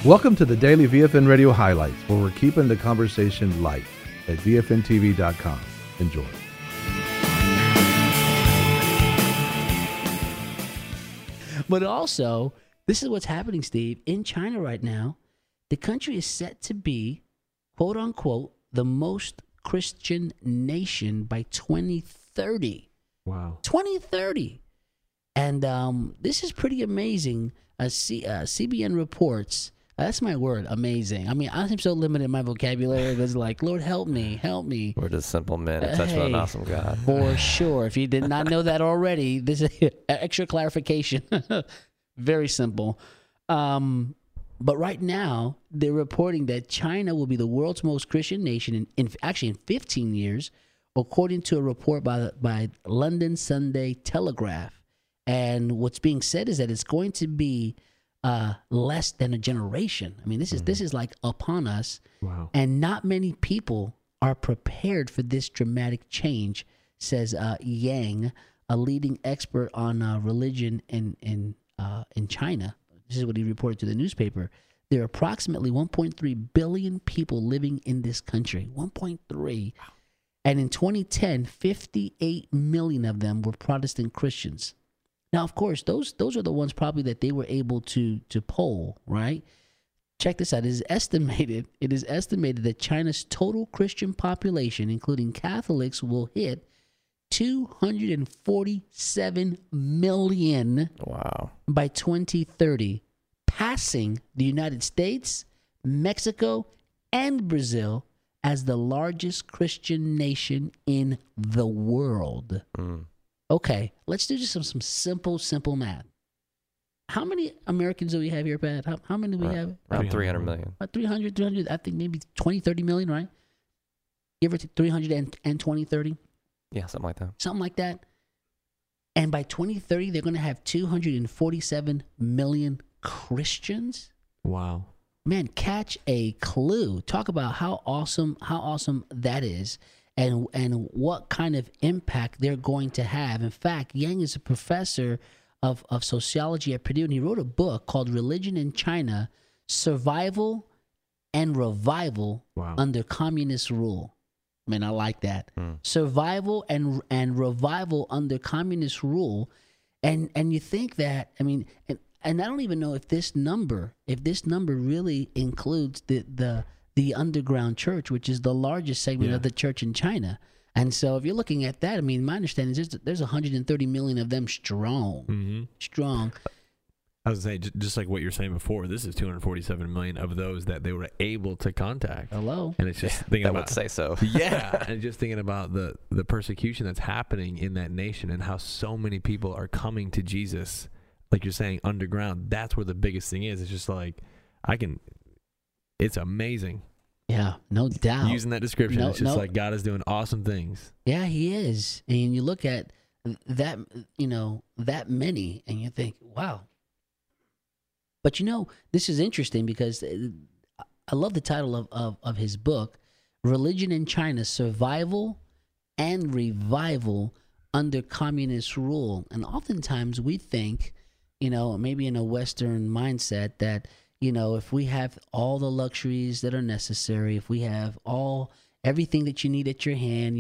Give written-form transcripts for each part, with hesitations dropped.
Welcome to the Daily VFN Radio Highlights, where we're keeping the conversation light at VFNTV.com. Enjoy. But also, this is what's happening, Steve. In China right now, the country is set to be, quote unquote, the most Christian nation by 2030. Wow. 2030. And this is pretty amazing. CBN reports, that's my word, amazing. I mean, I'm so limited in my vocabulary. It's like, Lord, help me. We're just simple men in touch with an awesome God. For sure. If you did not know that already, this is extra clarification. Very simple. But right now, they're reporting that China will be the world's most Christian nation in 15 years, according to a report by London Sunday Telegraph. And what's being said is that it's going to be less than a generation. I mean, this is like upon us. Wow. And not many people are prepared for this dramatic change, says Yang, a leading expert on religion in China. This is what he reported to the newspaper. There are approximately 1.3 billion people living in this country. 1.3. Wow. And in 2010, 58 million of them were Protestant Christians. Now, of course, those are the ones probably that they were able to poll, right? Check this out. It is estimated that China's total Christian population, including Catholics, will hit 247 million by 2030, passing the United States, Mexico, and Brazil as the largest Christian nation in the world. Okay, let's do just some simple math. How many Americans do we have here, Pat? How many do we have? Around 300 million. About 300, I think maybe 20, 30 million, right? Give or take 300 and 20, 30? Yeah, something like that. Something like that. And by 2030, they're going to have 247 million Christians. Wow. Man, catch a clue. Talk about how awesome that is. And what kind of impact they're going to have. In fact, Yang is a professor of sociology at Purdue, and he wrote a book called Religion in China, Survival and Revival Under Communist Rule. Man, I like that. Survival and revival under communist rule. And you think that, I mean, and I don't even know if this number really includes the underground church, which is the largest segment of the church in China. And so if you're looking at that, I mean, my understanding is there's 130 million of them strong. Mm-hmm. Strong. I was saying, just like what you're saying before, this is 247 million of those that they were able to contact. Hello. And it's just thinking about, would say so. Yeah. And just thinking about the persecution that's happening in that nation and how so many people are coming to Jesus, like you're saying, underground. That's where the biggest thing is. It's just like, it's amazing. Yeah, no doubt. Using that description, it's just like God is doing awesome things. Yeah, he is. And you look at that, that many, and you think, wow. But this is interesting because I love the title of his book, Religion in China, Survival and Revival Under Communist Rule. And oftentimes we think, maybe in a Western mindset that, if we have all the luxuries that are necessary, if we have everything that you need at your hand,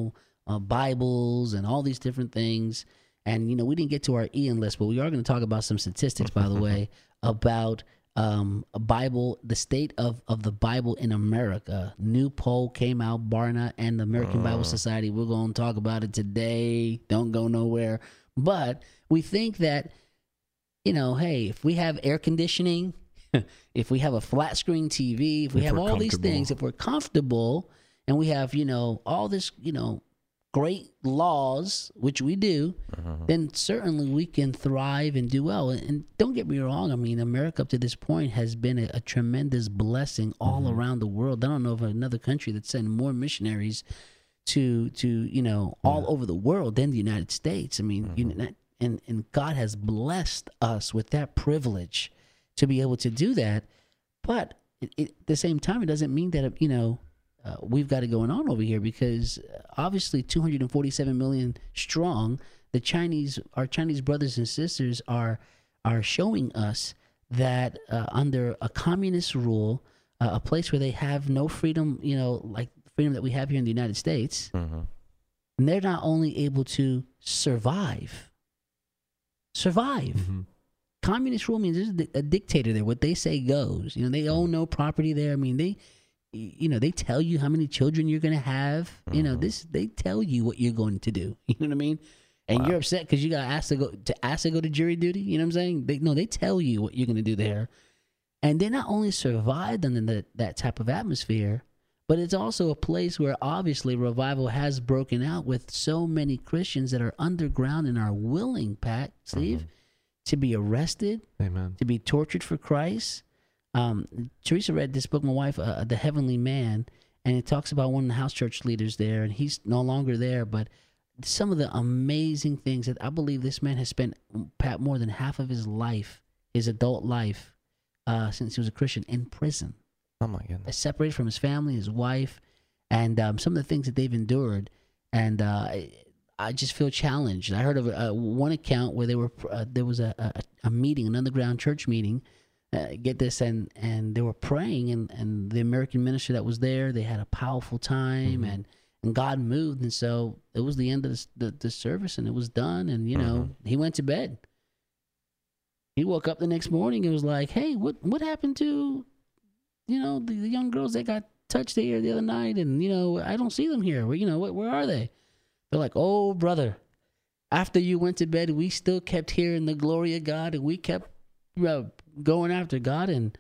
Bibles and all these different things. And, we didn't get to our Ian list, but we are going to talk about some statistics, by the way, about a Bible, the state of the Bible in America. New poll came out, Barna and the American Bible Society. We're going to talk about it today. Don't go nowhere. But we think that, hey, if we have air conditioning, if we have a flat screen TV, if we have all these things, if we're comfortable and we have, all this, great laws, which we do, then certainly we can thrive and do well. And don't get me wrong. I mean, America up to this point has been a tremendous blessing all around the world. I don't know of another country that's sending more missionaries to all over the world than the United States. I mean, and God has blessed us with that privilege to be able to do that. But at the same time, it doesn't mean that, we've got it going on over here, because obviously 247 million strong, our Chinese brothers and sisters are showing us that under a communist rule, a place where they have no freedom, like freedom that we have here in the United States, Mm-hmm. and they're not only able to survive. Mm-hmm. Communist rule means there's a dictator there. What they say goes. They own no property there. I mean, they tell you how many children you're going to have. They tell you what you're going to do. You know what I mean? And you're upset because you got asked to go to jury duty. You know what I'm saying? They tell you what you're going to do there. And they not only survived under that type of atmosphere, but it's also a place where obviously revival has broken out with so many Christians that are underground and are willing, Pat, Steve, to be arrested, Amen. to be tortured for Christ. Teresa read this book, my wife, The Heavenly Man, and it talks about one of the house church leaders there, and he's no longer there, but some of the amazing things that I believe this man has spent, Pat, more than half of his life, his adult life, since he was a Christian, in prison. Oh my goodness. Separated from his family, his wife, and some of the things that they've endured. And I just feel challenged. I heard of one account where there was a meeting, an underground church meeting. Get this, and they were praying, and the American minister that was there, they had a powerful time, and God moved, and so it was the end of the service, and it was done, and he went to bed. He woke up the next morning and was like, "Hey, what happened to the young girls that got touched here the other night, and I don't see them here. Where are they?" They're like, "Oh, brother, after you went to bed, we still kept hearing the glory of God, and we kept going after God, and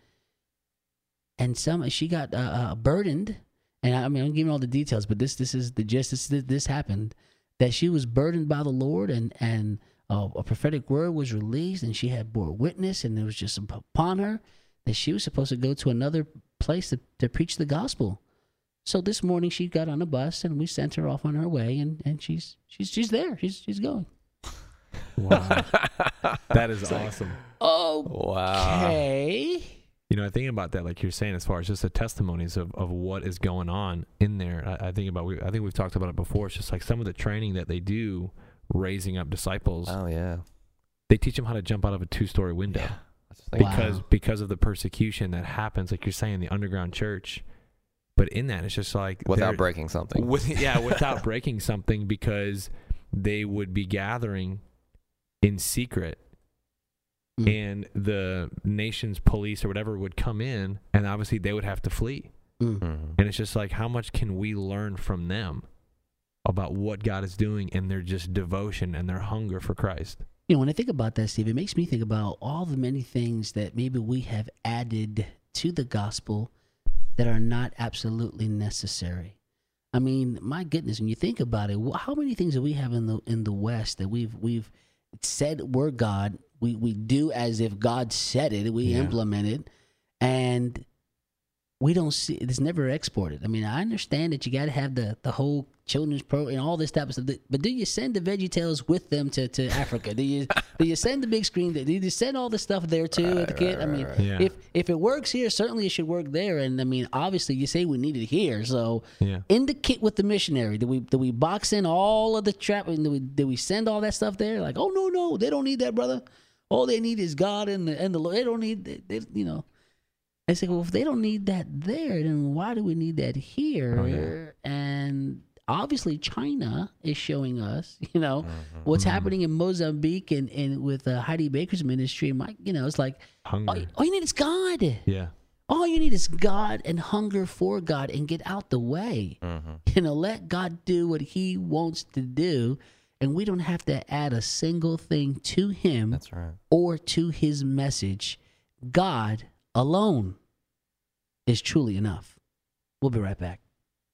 she got burdened." And I mean, I'm giving all the details, but this is the gist. This happened, that she was burdened by the Lord, and a prophetic word was released, and she had bore witness, and it was just upon her that she was supposed to go to another place to preach the gospel. So this morning she got on a bus, and we sent her off on her way, and she's there. She's going. Wow. That is awesome. Okay. I think about that, like you're saying, as far as just the testimonies of what is going on in there. I think we've talked about it before. It's just like some of the training that they do, raising up disciples. Oh yeah. They teach them how to jump out of a 2-story window. Yeah. Because of the persecution that happens, like you're saying, the underground church. But in that, it's just like without breaking something. Without breaking something, because they would be gathering in secret, and the nation's police or whatever would come in, and obviously they would have to flee. And it's just like, how much can we learn from them about what God is doing and their just devotion and their hunger for Christ? When I think about that, Steve, it makes me think about all the many things that maybe we have added to the gospel that are not absolutely necessary. I mean, my goodness, when you think about it, how many things do we have in the West that we've said we're God, we do as if God said it, we implement it, and we don't see it's never exported. I mean, I understand that you got to have the whole children's program and all this type of stuff, but do you send the VeggieTales with them to Africa? Do you send the big screen? Do you send all the stuff there too at the kid? I mean, if it works here, certainly it should work there. And I mean, obviously, you say we need it here, so in the kit with the missionary, do we box in all of the trap? Do we send all that stuff there? Like, oh no, they don't need that, brother. All they need is God and the Lord. They don't need I say, well, if they don't need that there, then why do we need that here? Oh, yeah. And obviously, China is showing us, what's happening in Mozambique and with Heidi Baker's ministry. It's like, all you need is God. Yeah. All you need is God and hunger for God, and get out the way. Let God do what He wants to do, and we don't have to add a single thing to Him. That's right. Or to His message. God alone is truly enough. We'll be right back.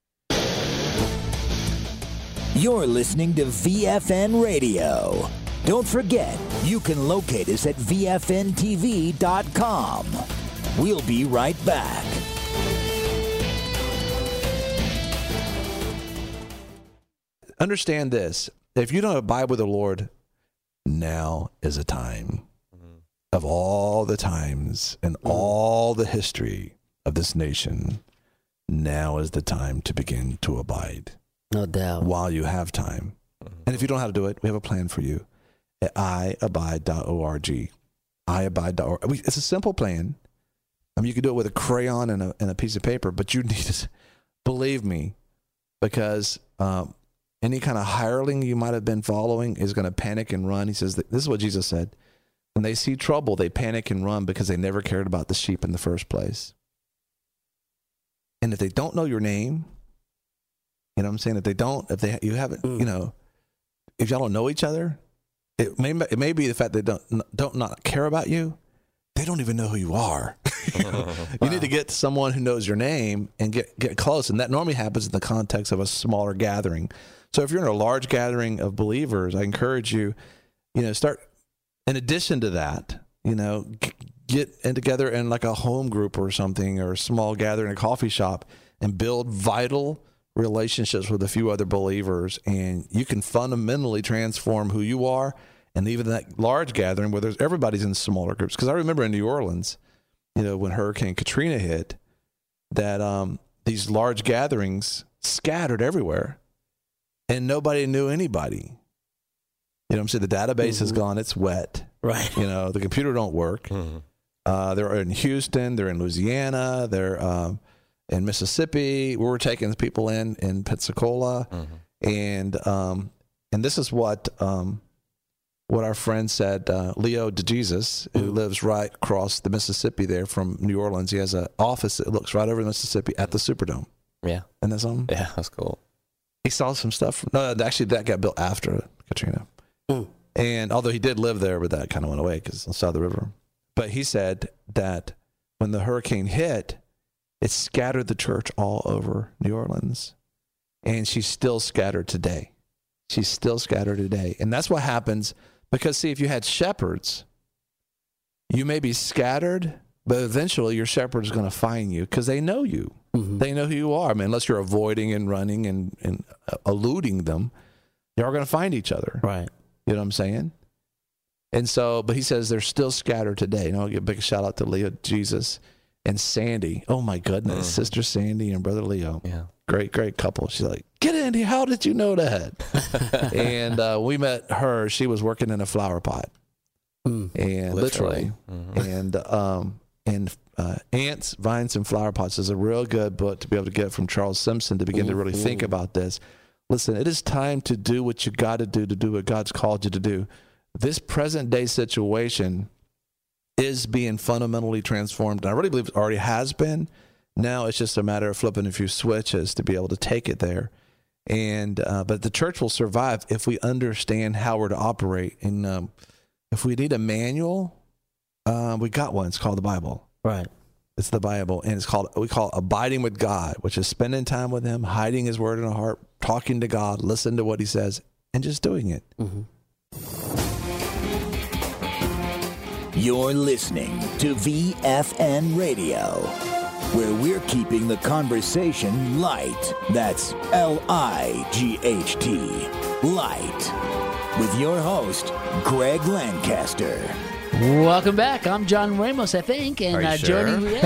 You're listening to VFN Radio. Don't forget, you can locate us at VFNTV.com. We'll be right back. Understand this. If you don't abide with the Lord, now is a time. Of all the times and all the history of this nation, now is the time to begin to abide. No doubt. While you have time. And if you don't know how to do it, we have a plan for you at iabide.org. It's a simple plan. I mean, you can do it with a crayon and a piece of paper, but you need to believe me, because any kind of hireling you might have been following is going to panic and run. He says, this is what Jesus said. When they see trouble, they panic and run because they never cared about the sheep in the first place. And if they don't know your name, you know what I'm saying? If you haven't, if y'all don't know each other, it may be the fact they don't not care about you. They don't even know who you are. You need to get to someone who knows your name and get close. And that normally happens in the context of a smaller gathering. So if you're in a large gathering of believers, I encourage you, start, in addition to that, get in together in like a home group or something, or a small gathering, a coffee shop, and build vital relationships with a few other believers. And you can fundamentally transform who you are. And even that large gathering where everybody's in smaller groups. Because I remember in New Orleans, when Hurricane Katrina hit, that these large gatherings scattered everywhere, and nobody knew anybody. You know what I'm saying? The database is gone. It's wet. Right. The computer don't work. They're in Houston. They're in Louisiana. They're in Mississippi. We were taking people in Pensacola. And this is what our friend said, Leo DeJesus, who lives right across the Mississippi there from New Orleans. He has an office that looks right over the Mississippi at the Superdome. Yeah. Isn't that something? Yeah, that's cool. He saw some stuff. No, actually, that got built after Katrina. And although he did live there, but that kind of went away because it's on the side of the river. But he said that when the hurricane hit, it scattered the church all over New Orleans. And she's still scattered today. She's still scattered today. And that's what happens. Because, see, if you had shepherds, you may be scattered, but eventually your shepherd is going to find you because they know you. They know who you are. I mean, unless you're avoiding and running and eluding them, you're going to find each other. Right. You know what I'm saying? And so, but he says they're still scattered today. I'll give a big shout out to Leo Jesus and Sandy. Oh, my goodness. Sister Sandy and Brother Leo. Yeah. Great couple. She's like, get in here. How did you know that? And we met her. She was working in a flower pot. And literally. And Ants, Vines, and Flower Pots is a real good book to be able to get from Charles Simpson to begin to really think about this. Listen, it is time to do what you got to do what God's called you to do. This present day situation is being fundamentally transformed. And I really believe it already has been. Now it's just a matter of flipping a few switches to be able to take it there. And but the church will survive if we understand how we're to operate. And if we need a manual, we got one. It's called the Bible. Right. It's the Bible. And we call it abiding with God, which is spending time with him, hiding his word in our heart, talking to God, listening to what he says, and just doing it. You're listening to VFN Radio, where we're keeping the conversation light. That's LIGHT, light. With your host, Greg Lancaster. Welcome back. I'm John Ramos, I think. And Are you sure?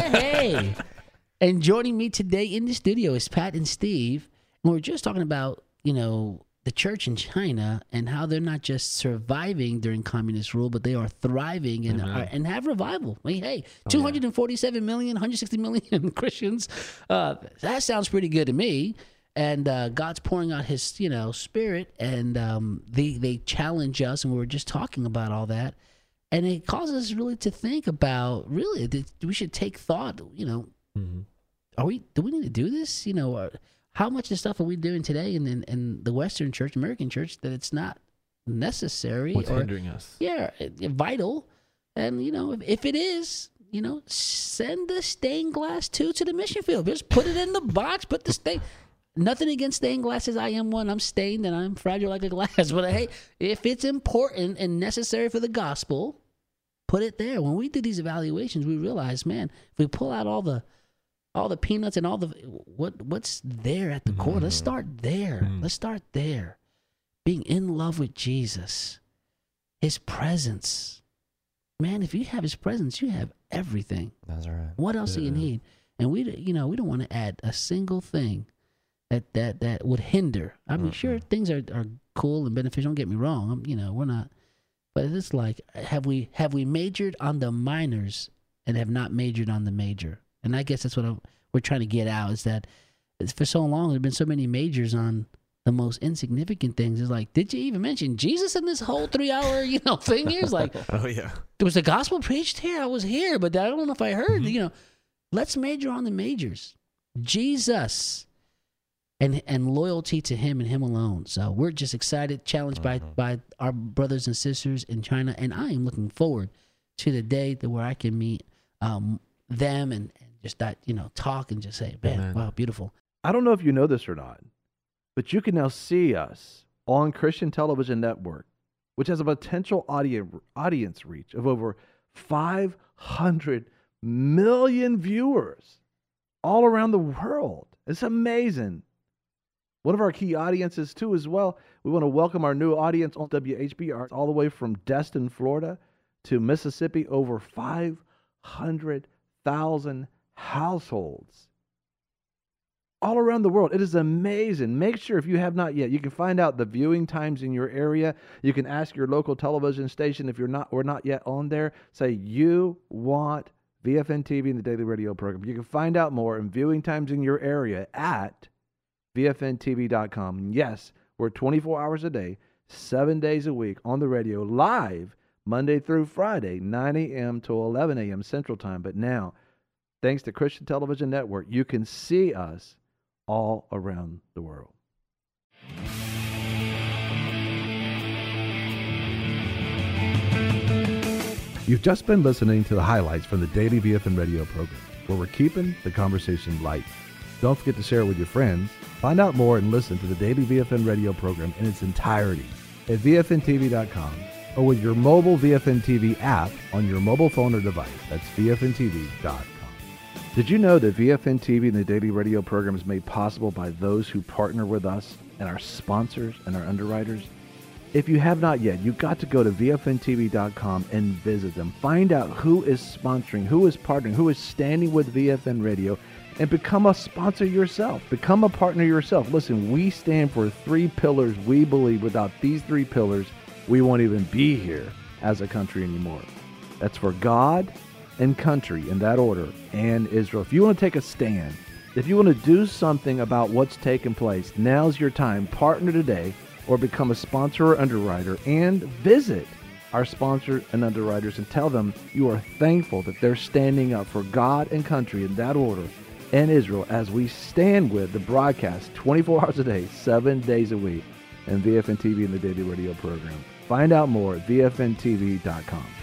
And joining me today in the studio is Pat and Steve. And we're just talking about, the church in China and how they're not just surviving during communist rule, but they are thriving and have revival. I mean, hey, 247 million, 160 million Christians. That sounds pretty good to me. And God's pouring out his, spirit. And they challenge us. And we were just talking about all that. And it causes us really to think about, we should take thought, do we need to do this? How much of stuff are we doing today in the Western church, American church, that it's not necessary? What's hindering us? Yeah, vital. And, if it is, send the stained glass to the mission field. Just put it in the box, put the stain. Nothing against stained glasses. I am one. I'm stained and I'm fragile like a glass. But hey, if it's important and necessary for the gospel, put it there. When we do these evaluations, we realize, man, if we pull out all the peanuts and all the what's there at the core, let's start there. Let's start there. Being in love with Jesus, his presence. Man, if you have his presence, you have everything. That's right. What else do you need? And we don't want to add a single thing that would hinder. I mean, sure, things are cool and beneficial. Don't get me wrong. We're not But it's like, have we majored on the minors and have not majored on the major? And I guess that's what we're trying to get out, is that for so long there have been so many majors on the most insignificant things. It's like, did you even mention Jesus in this whole 3-hour thing here? It's like, Oh yeah. there was the gospel preached here. I was here, but I don't know if I heard. Let's major on the majors. Jesus. And loyalty to him and him alone. So we're just excited, challenged by our brothers and sisters in China. And I am looking forward to the day where I can meet them and just that, talk and just say, man, Amen. Wow, beautiful. I don't know if you know this or not, but you can now see us on Christian Television Network, which has a potential audience reach of over 500 million viewers all around the world. It's amazing. One of our key audiences, too, as well. We want to welcome our new audience on WHBR all the way from Destin, Florida to Mississippi. Over 500,000 households all around the world. It is amazing. Make sure, if you have not yet, you can find out the viewing times in your area. You can ask your local television station if we're not yet on there. Say you want VFN TV and the Daily Radio program. You can find out more and viewing times in your area at VFNTV.com. Yes, we're 24 hours a day, 7 days a week on the radio, live Monday through Friday, 9 a.m. to 11 a.m. Central Time. But now, thanks to Christian Television Network, you can see us all around the world. You've just been listening to the highlights from the Daily VFN Radio program, where we're keeping the conversation light. Don't forget to share it with your friends. Find out more and listen to the Daily VFN Radio program in its entirety at VFNTV.com or with your mobile VFN TV app on your mobile phone or device. That's VFNTV.com. Did you know that VFN TV and the Daily Radio program is made possible by those who partner with us and our sponsors and our underwriters? If you have not yet, you've got to go to VFNTV.com and visit them. Find out who is sponsoring, who is partnering, who is standing with VFN Radio, and become a sponsor yourself. Become a partner yourself. Listen, we stand for 3 pillars. We believe without these 3 pillars, we won't even be here as a country anymore. That's for God and country, in that order, and Israel. If you want to take a stand, if you want to do something about what's taking place, now's your time. Partner today or become a sponsor or underwriter, and visit our sponsors and underwriters and tell them you are thankful that they're standing up for God and country in that order and Israel as we stand with the broadcast 24 hours a day, 7 days a week, and VFN TV and the Daily Radio program. Find out more at VFNTV.com.